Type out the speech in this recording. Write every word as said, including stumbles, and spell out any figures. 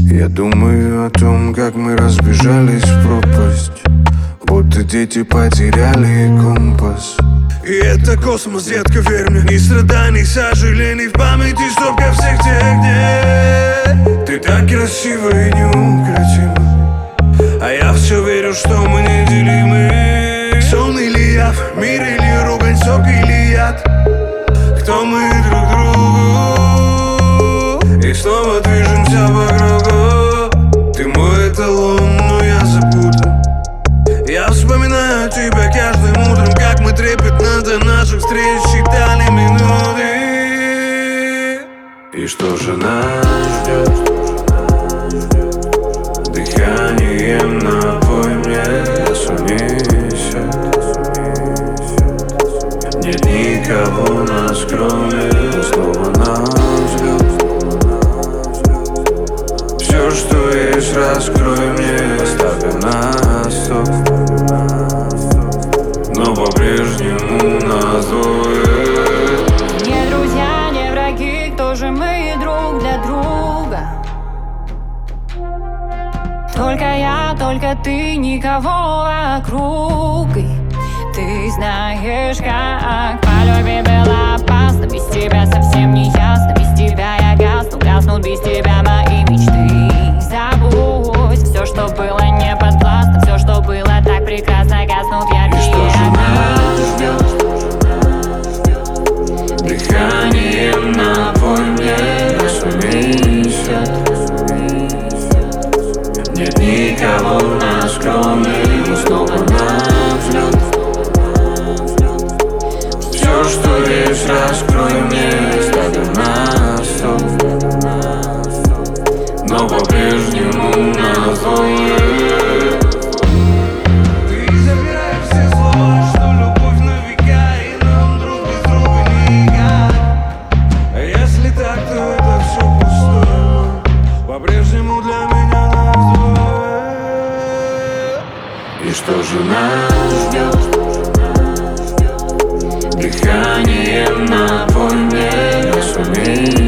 Я думаю о том, как мы разбежались в пропасть, будто дети потеряли компас. И это космос, детка, верь мне. Ни страданий, сожалений в памяти стопка всех тех дней. Ты так красива и неукротима, а я все верю, что мы неделимы. Сон или яв, мир или ругань, сок или яд. Кто мы друг другу? И снова движемся по кругу. Ты мой эталон, но я запутан. Я вспоминаю тебя каждым утром, как мы трепетно до наших встреч считали минуты. И что же нас ждет? Дыханием напой мне унесет. Нет никого нас, кроме снова нас ждет. Все, что есть, раскрой мне, ставя на стоп. Но по-прежнему нас двое. Не друзья, не враги, кто же мы друг для друга? Только я, только ты, никого вокруг. И ты знаешь, как по любви было опасно. Без тебя совсем не ясно. Без тебя я гасну, гаснут без тебя мои мечты. Забудь все, что было не подвластно. Все, что было так прекрасно, гаснут яркие огни. Дыханием напой мне унесет. Нет никого нас, кроме снова нас ждет. Все, что есть, раскрой мне, ставя на стоп. Но по-прежнему нас двое. Ты забираешь все слова, что любовь на века, и нам друг без друга никак. А если так, то это все пустое. По-прежнему для меня нас двое. И что же нас ждет? Дыханием напой мне сумей.